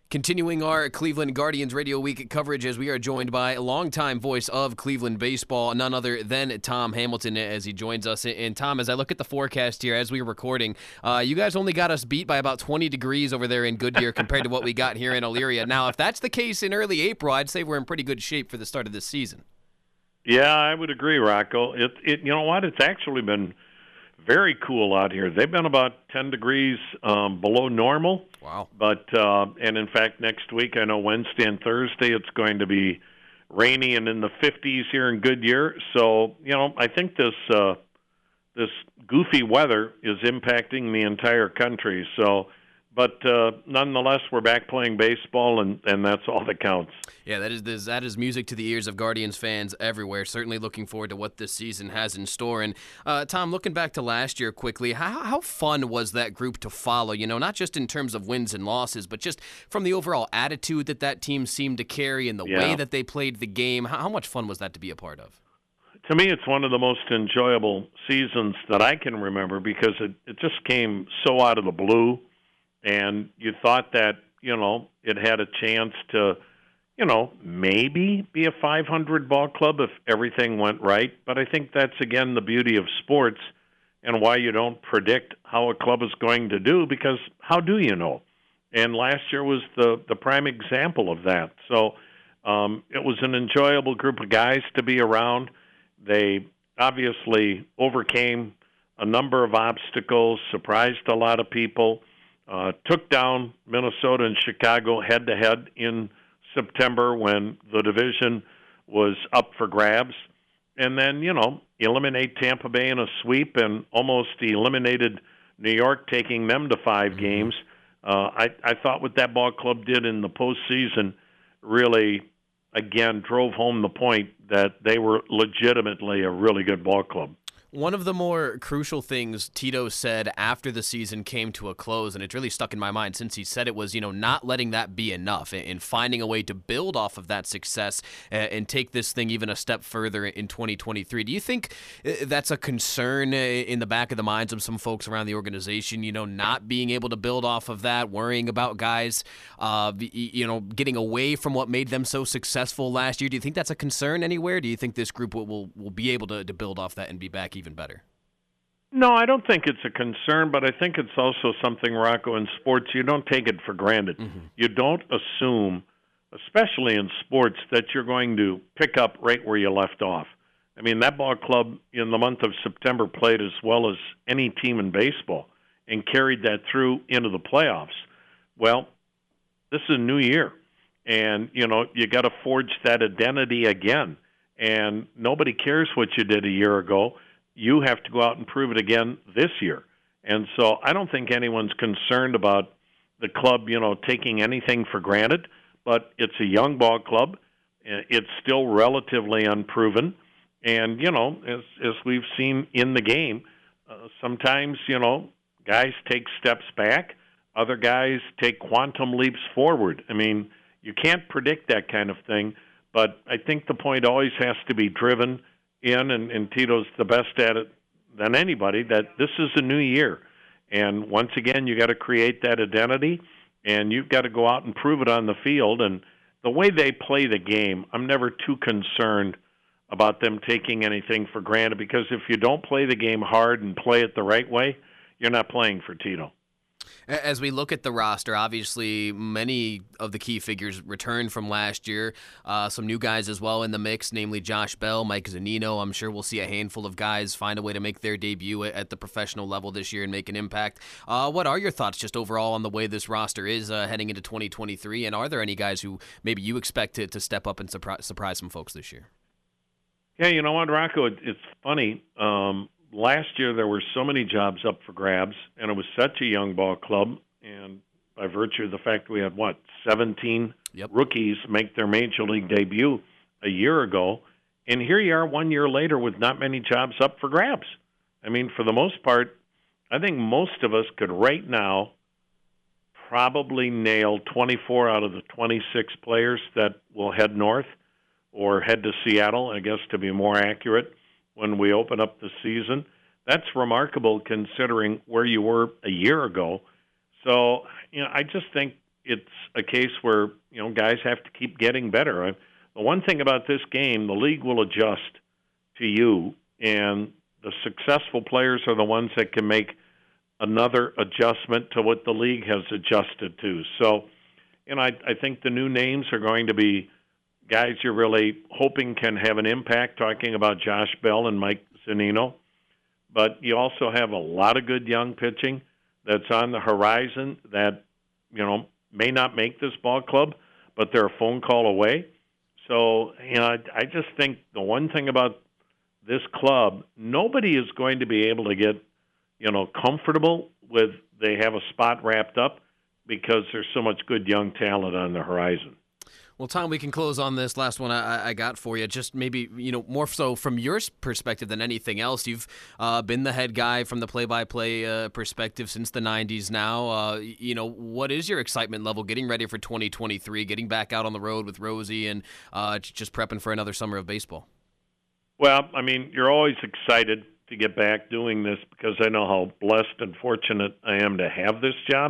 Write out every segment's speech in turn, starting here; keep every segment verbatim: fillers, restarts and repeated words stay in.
Continuing our Cleveland Guardians Radio Week coverage as we are joined by a longtime voice of Cleveland baseball, none other than Tom Hamilton as he joins us. And Tom, as I look at the forecast here as we were recording, uh, you guys only got us beat by about twenty degrees over there in Goodyear compared to what we got here in Elyria. Now, if that's the case in early April, I'd say we're in pretty good shape for the start of this season. Yeah, I would agree, Rocco. It, it, you know what? It's actually been very cool out here. They've been about ten degrees um, below normal. Wow. But, uh, and in fact, next week, I know Wednesday and Thursday, it's going to be rainy and in the fifties here in Goodyear. So, you know, I think this uh, this goofy weather is impacting the entire country. So, but uh, nonetheless, we're back playing baseball, and, and that's all that counts. Yeah, that is that is music to the ears of Guardians fans everywhere. Certainly looking forward to what this season has in store. And, uh, Tom, looking back to last year quickly, how, how fun was that group to follow? You know, not just in terms of wins and losses, but just from the overall attitude that that team seemed to carry and the yeah. way that they played the game. How, how much fun was that to be a part of? To me, it's one of the most enjoyable seasons that I can remember because it, it just came so out of the blue. And you thought that, you know, it had a chance to, you know, maybe be a five hundred ball club if everything went right. But I think that's, again, the beauty of sports and why you don't predict how a club is going to do, because how do you know? And last year was the, the prime example of that. So um, it was an enjoyable group of guys to be around. They obviously overcame a number of obstacles, surprised a lot of people. Uh, took down Minnesota and Chicago head-to-head in September when the division was up for grabs. And then, you know, eliminate Tampa Bay in a sweep and almost eliminated New York, taking them to five mm-hmm. games. Uh, I, I thought what that ball club did in the postseason really, again, drove home the point that they were legitimately a really good ball club. One of the more crucial things Tito said after the season came to a close, and it's really stuck in my mind since he said it, was, you know, not letting that be enough and finding a way to build off of that success and take this thing even a step further in twenty twenty-three. Do you think that's a concern in the back of the minds of some folks around the organization, you know, not being able to build off of that, worrying about guys, uh, you know, getting away from what made them so successful last year? Do you think that's a concern anywhere? Do you think this group will, will, will be able to, to build off that and be back even better? No, I don't think it's a concern, but I think it's also something, Rocco, in sports, you don't take it for granted. Mm-hmm. You don't assume, especially in sports, that you're going to pick up right where you left off. I mean, that ball club in the month of September played as well as any team in baseball and carried that through into the playoffs. Well, this is a new year, and, you know, you got to forge that identity again, and nobody cares what you did a year ago. You have to go out and prove it again this year. And so I don't think anyone's concerned about the club, you know, taking anything for granted, but it's a young ball club. It's still relatively unproven. And, you know, as, as we've seen in the game, uh, sometimes, you know, guys take steps back. Other guys take quantum leaps forward. I mean, you can't predict that kind of thing, but I think the point always has to be driven in, and, and Tito's the best at it than anybody, that this is a new year. And once again, you got to create that identity, and you've got to go out and prove it on the field. And the way they play the game, I'm never too concerned about them taking anything for granted, because if you don't play the game hard and play it the right way, you're not playing for Tito. As we look at the roster, obviously many of the key figures returned from last year. Uh, some new guys as well in the mix, namely Josh Bell, Mike Zunino. I'm sure we'll see a handful of guys find a way to make their debut at the professional level this year and make an impact. Uh, what are your thoughts just overall on the way this roster is uh, heading into twenty twenty-three? And are there any guys who maybe you expect to, to step up and surprise, surprise some folks this year? Yeah, you know what, Rocco? It, it's funny. Um, Last year, there were so many jobs up for grabs, and it was such a young ball club. And by virtue of the fact we had, what, seventeen yep. rookies make their major league debut a year ago, and here you are one year later with not many jobs up for grabs. I mean, for the most part, I think most of us could right now probably nail twenty-four out of the twenty-six players that will head north or head to Seattle, I guess, to be more accurate, when we open up the season. That's remarkable considering where you were a year ago. So, you know, I just think it's a case where, you know, guys have to keep getting better. The one thing about this game, the league will adjust to you, and the successful players are the ones that can make another adjustment to what the league has adjusted to. So, you know, I, I think the new names are going to be guys you're really hoping can have an impact, talking about Josh Bell and Mike Zunino. But you also have a lot of good young pitching that's on the horizon that, you know, may not make this ball club, but they're a phone call away. So, you know, I, I just think the one thing about this club, nobody is going to be able to get, you know, comfortable with they have a spot wrapped up because there's so much good young talent on the horizon. Well, Tom, we can close on this last one I, I got for you. Just maybe, you know, more so from your perspective than anything else. You've uh, been the head guy from the play-by-play uh, perspective since the nineties now. Uh, you know, what is your excitement level getting ready for twenty twenty-three, getting back out on the road with Rosie and uh, just prepping for another summer of baseball? Well, I mean, you're always excited to get back doing this because I know how blessed and fortunate I am to have this job.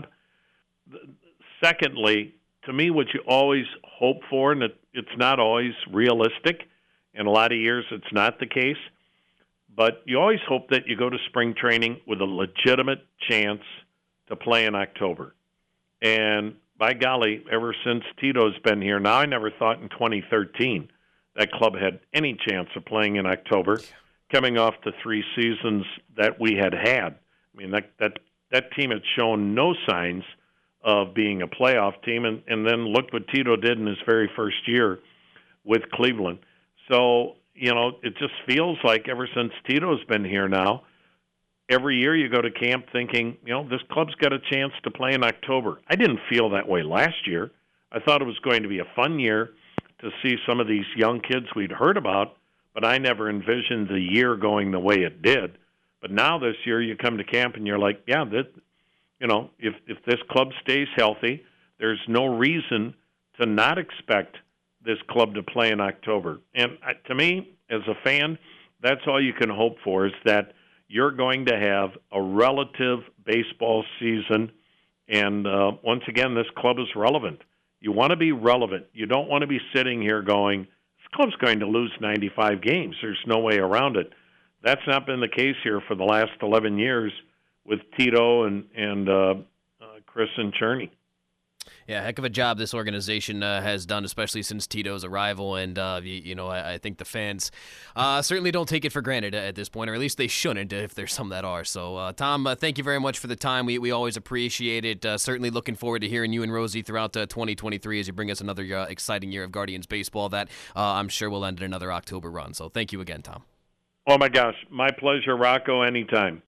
Secondly, to me, what you always hope for, and it, it's not always realistic, in a lot of years it's not the case, but you always hope that you go to spring training with a legitimate chance to play in October. And by golly, ever since Tito's been here, now I never thought in twenty thirteen that club had any chance of playing in October, coming off the three seasons that we had had. I mean, that that, that team had shown no signs of being a playoff team, and, and then look what Tito did in his very first year with Cleveland. So, you know, it just feels like ever since Tito's been here now, every year you go to camp thinking, you know, this club's got a chance to play in October. I didn't feel that way last year. I thought it was going to be a fun year to see some of these young kids we'd heard about, but I never envisioned the year going the way it did. But now this year you come to camp and you're like, yeah, that, you know, if, if this club stays healthy, there's no reason to not expect this club to play in October. And uh, to me, as a fan, that's all you can hope for, is that you're going to have a relative baseball season. And uh, once again, this club is relevant. You want to be relevant. You don't want to be sitting here going, this club's going to lose ninety-five games. There's no way around it. That's not been the case here for the last eleven years with Tito and, and uh, uh, Chris and Cherney. Yeah, heck of a job this organization uh, has done, especially since Tito's arrival. And, uh, you, you know, I, I think the fans uh, certainly don't take it for granted at this point, or at least they shouldn't if there's some that are. So, uh, Tom, uh, thank you very much for the time. We we always appreciate it. Uh, certainly looking forward to hearing you and Rosie throughout uh, twenty twenty-three as you bring us another uh, exciting year of Guardians baseball that uh, I'm sure will end in another October run. So thank you again, Tom. Oh, my gosh. My pleasure, Rocco, anytime.